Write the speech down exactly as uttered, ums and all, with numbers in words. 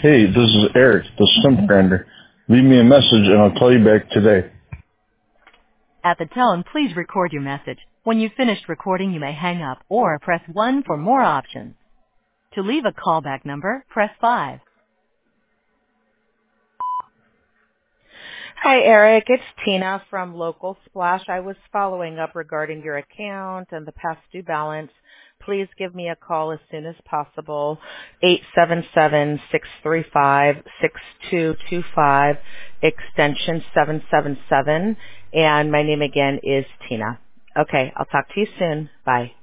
Hey, this is Eric, the Stump Grinder. Leave me a message and I'll call you back today. At the tone, please record your message. When you've finished recording, you may hang up or press one for more options. To leave a callback number, press five. Hi, Eric. It's Tina from Local Splash. I was following up regarding your account and the past due balance. Please give me a call as soon as possible, eight seven seven, six three five, six two two five, extension seven seven seven, and my name again is Tina. Okay, I'll talk to you soon. Bye.